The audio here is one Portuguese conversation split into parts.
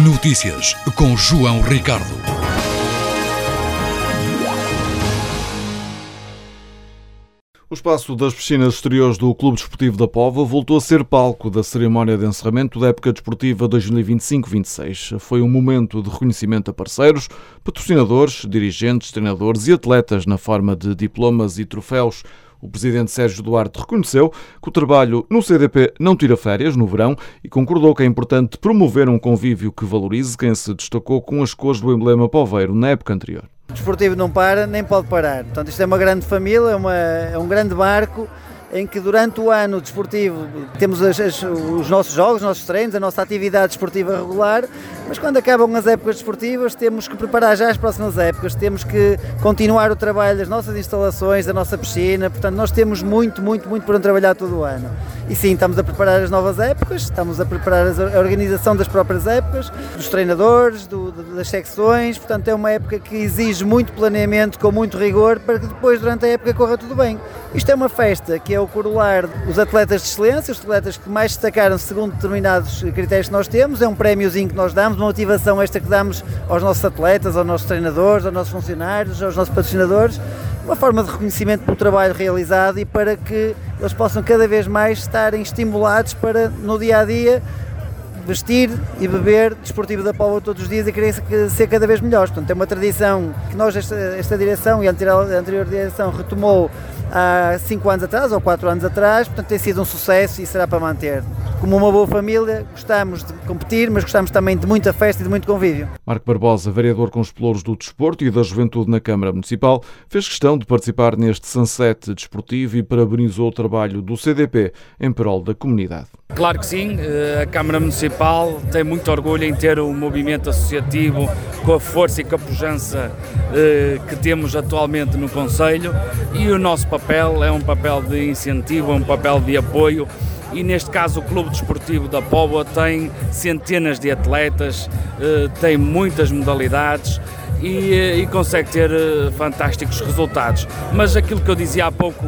Notícias com João Ricardo. O espaço das piscinas exteriores do Clube Desportivo da Póvoa voltou a ser palco da cerimónia de encerramento da época desportiva 2025-26. Foi um momento de reconhecimento a parceiros, patrocinadores, dirigentes, treinadores e atletas na forma de diplomas e troféus. O presidente Sérgio Duarte reconheceu que o trabalho no CDP não tira férias no verão e concordou que é importante promover um convívio que valorize quem se destacou com as cores do emblema poveiro na época anterior. O desportivo não para, nem pode parar. Portanto, isto é uma grande família, é um grande barco em que durante o ano desportivo temos os nossos jogos, os nossos treinos, a nossa atividade desportiva regular, mas quando acabam as épocas desportivas temos que preparar já as próximas épocas, temos que continuar o trabalho das nossas instalações, da nossa piscina, portanto nós temos muito por onde trabalhar todo o ano. E sim, estamos a preparar as novas épocas, estamos a preparar a organização das próprias épocas, dos treinadores, das secções, portanto é uma época que exige muito planeamento, com muito rigor, para que depois durante a época corra tudo bem. Isto é uma festa que é o corolar dos atletas de excelência, os atletas que mais destacaram segundo determinados critérios que nós temos, é um prémiozinho que nós damos, uma motivação esta que damos aos nossos atletas, aos nossos treinadores, aos nossos funcionários, aos nossos patrocinadores, uma forma de reconhecimento pelo trabalho realizado e para que eles possam cada vez mais estarem estimulados para no dia a dia vestir e beber Desportivo da Póvoa todos os dias e querer ser cada vez melhores. Portanto, é uma tradição que nós, esta direção e a anterior direção retomou há 5 anos atrás ou 4 anos atrás, portanto tem sido um sucesso e será para manter. Como uma boa família, gostamos de competir, mas gostamos também de muita festa e de muito convívio. Marco Barbosa, vereador com os pelouros do Desporto e da Juventude na Câmara Municipal, fez questão de participar neste sunset desportivo e parabenizou o trabalho do CDP em prol da comunidade. Claro que sim, a Câmara Municipal tem muito orgulho em ter um movimento associativo com a força e com a pujança que temos atualmente no Concelho e o nosso papel é um papel de incentivo, é um papel de apoio. E neste caso o Clube Desportivo da Póvoa tem centenas de atletas, tem muitas modalidades e consegue ter fantásticos resultados. Mas aquilo que eu dizia há pouco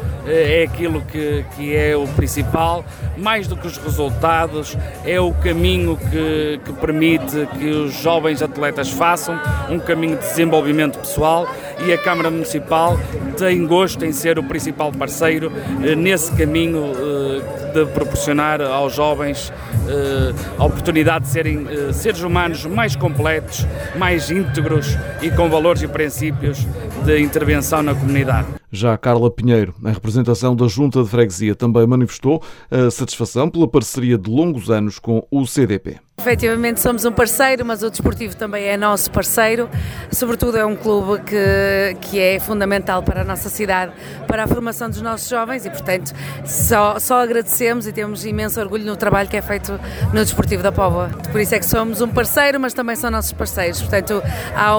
é aquilo que é o principal, mais do que os resultados, é o caminho que permite que os jovens atletas façam, um caminho de desenvolvimento pessoal e a Câmara Municipal tem gosto em ser o principal parceiro nesse caminho de proporcionar aos jovens a oportunidade de serem seres humanos mais completos, mais íntegros e com valores e princípios de intervenção na comunidade. Já a Carla Pinheiro, em representação da Junta de Freguesia, também manifestou a satisfação pela parceria de longos anos com o CDP. Efetivamente somos um parceiro, mas o Desportivo também é nosso parceiro. Sobretudo é um clube que é fundamental para a nossa cidade, para a formação dos nossos jovens e, portanto, só agradecemos e temos imenso orgulho no trabalho que é feito no Desportivo da Póvoa. Por isso é que somos um parceiro, mas também são nossos parceiros. Portanto, há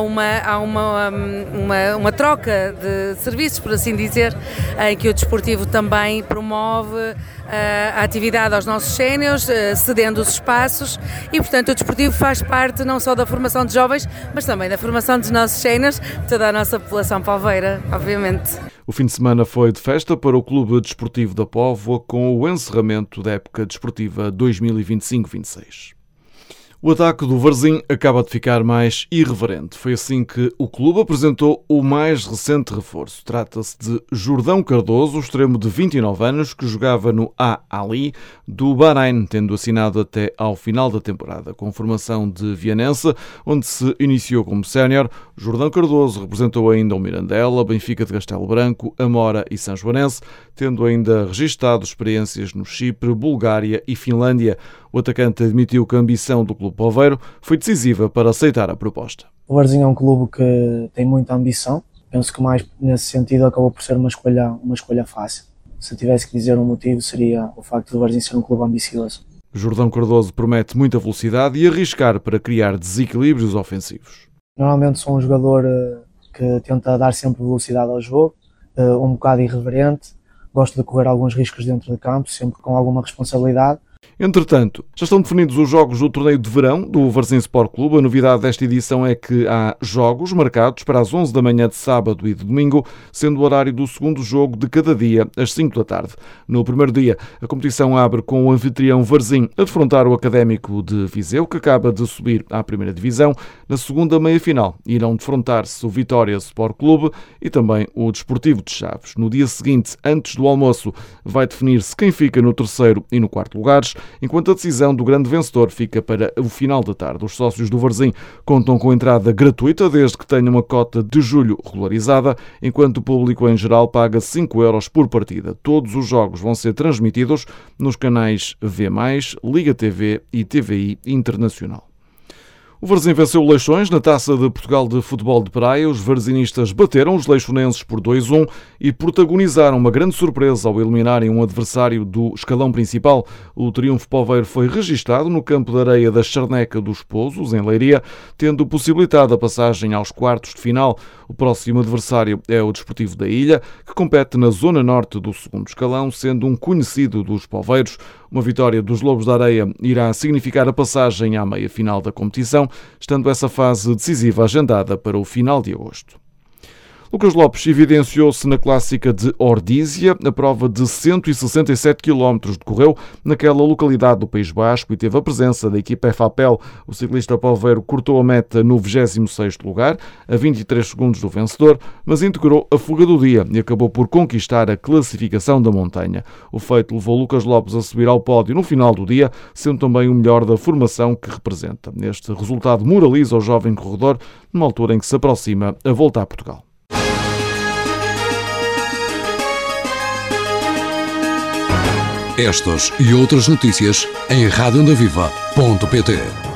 uma troca de serviços, por assim dizer, em que o Desportivo também promove a atividade aos nossos séniores, cedendo os espaços e, portanto, o Desportivo faz parte não só da formação de jovens, mas também da formação dos nossos séniores, toda a nossa população poveira, obviamente. O fim de semana foi de festa para o Clube Desportivo da Póvoa com o encerramento da época desportiva 2025-26. O ataque do Varzim acaba de ficar mais irreverente. Foi assim que o clube apresentou o mais recente reforço. Trata-se de Jordão Cardoso, extremo de 29 anos, que jogava no Al-Ahly do Bahrein, tendo assinado até ao final da temporada. Com formação de Vianense, onde se iniciou como sénior, Jordão Cardoso representou ainda o Mirandela, Benfica de Castelo Branco, Amora e São Joanense, tendo ainda registado experiências no Chipre, Bulgária e Finlândia. O atacante admitiu que a ambição do clube poveiro foi decisiva para aceitar a proposta. O Varzim é um clube que tem muita ambição. Penso que mais nesse sentido acabou por ser uma escolha fácil. Se tivesse que dizer um motivo seria o facto do Varzim ser um clube ambicioso. Jordão Cardoso promete muita velocidade e arriscar para criar desequilíbrios ofensivos. Normalmente sou um jogador que tenta dar sempre velocidade ao jogo, um bocado irreverente. Gosto de correr alguns riscos dentro de campo, sempre com alguma responsabilidade, Entretanto, já estão definidos os jogos do torneio de verão do Varzim Sport Clube. A novidade desta edição é que há jogos marcados para as 11 da manhã de sábado e de domingo, sendo o horário do segundo jogo de cada dia, às 5 da tarde. No primeiro dia, a competição abre com o anfitrião Varzim a defrontar o Académico de Viseu, que acaba de subir à primeira divisão. Na segunda meia-final, irão defrontar-se o Vitória Sport Clube e também o Desportivo de Chaves. No dia seguinte, antes do almoço, vai definir-se quem fica no terceiro e no quarto lugares, enquanto a decisão do grande vencedor fica para o final da tarde. Os sócios do Varzim contam com entrada gratuita desde que tenham uma cota de julho regularizada, enquanto o público em geral paga 5 € por partida. Todos os jogos vão ser transmitidos nos canais V+, Liga TV e TVI Internacional. O Varzim venceu o Leixões na Taça de Portugal de Futebol de Praia. Os varzinistas bateram os leixonenses por 2-1 e protagonizaram uma grande surpresa ao eliminarem um adversário do escalão principal. O triunfo poveiro foi registado no campo de areia da Charneca dos Pousos, em Leiria, tendo possibilitado a passagem aos quartos de final. O próximo adversário é o Desportivo da Ilha, que compete na zona norte do segundo escalão, sendo um conhecido dos poveiros. Uma vitória dos Lobos da Areia irá significar a passagem à meia-final da competição, estando essa fase decisiva agendada para o final de agosto. Lucas Lopes evidenciou-se na clássica de Ordízia. A prova de 167 km decorreu naquela localidade do País Basco e teve a presença da equipa FAPEL. O ciclista poveiro cortou a meta no 26º lugar, a 23 segundos do vencedor, mas integrou a fuga do dia e acabou por conquistar a classificação da montanha. O feito levou Lucas Lopes a subir ao pódio no final do dia, sendo também o melhor da formação que representa. Este resultado moraliza o jovem corredor numa altura em que se aproxima a volta a Portugal. Estas e outras notícias em radioondaviva.pt.